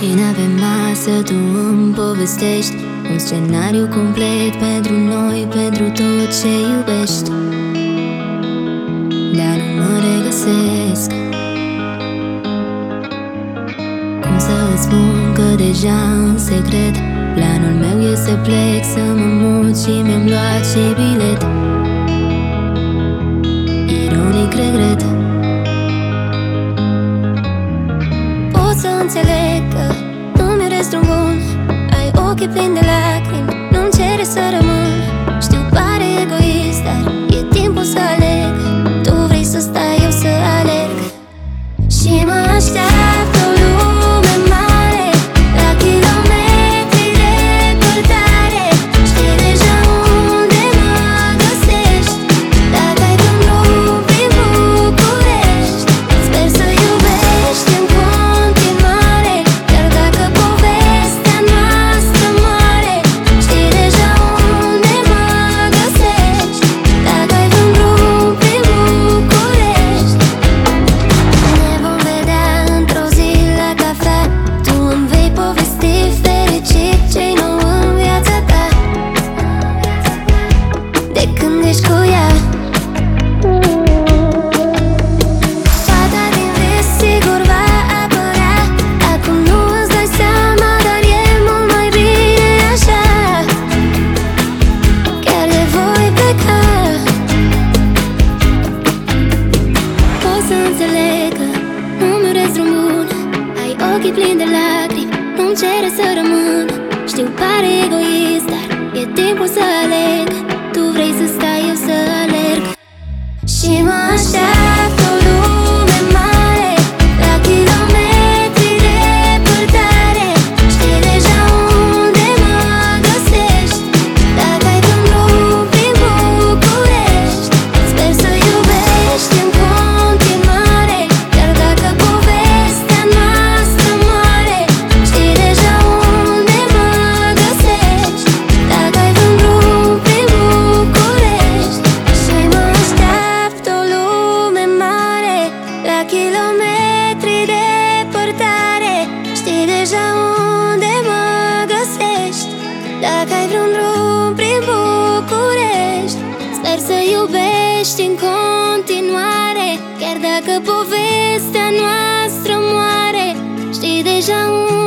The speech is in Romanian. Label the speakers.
Speaker 1: Cine pe masă tu îmi povestești un scenariu complet pentru noi, pentru tot ce iubești. Dar nu mă regăsesc. Cum să îți spun că deja în secret planul meu e să plec, să mă mut și mi-am luat și bilet. Ironic regret. Pot să înțeleg că nu-mi urez drum bun, ai ochii plini de lacrimi, nu-mi cere să rămân. Știu, pare egoist, dar e timpul să aleg. Tu vrei să stai, eu să alerg. Și mă așteaptă o lume mare, la kilometri departare. Știi deja unde mă găsești, dacă ai drum prin București. Sper să iubești în continuare, chiar dacă povestea noastră moare. Știi deja unde mă găsești, dacă ai drum prin București. Ne vom vedea într-o zi la cafea, tu îmi vei povesti fericit ce-i nou în viața ta, de când ești cu ea. Fata din vis sigur va apărea, acum nu îți dai seama, dar e mult mai bine așa. Chiar de voi pleca. Pot să înțeleg că nu-mi urez drum bun, ai ochii plini de lacrimi, nu-mi cere să rămân. Știu, pare egoist, dar e timpul să aleg. Tu vrei să stai, eu să alerg. Și mă așteaptă o lume mare, la kilometri departare. Știi deja unde mă găsești, dacă ai drum prin București. Sper să iubești în continuare, chiar dacă povestea noastră moare. Știi deja unde mă găsești, dacă ai drum prin București. Și mă așteaptă o lume mare, la kilometri departare. Știi deja unde mă găsești, dacă ai vreun drum prin București. Sper să iubești în continuare, chiar dacă povestea noastră moare. Știi deja unde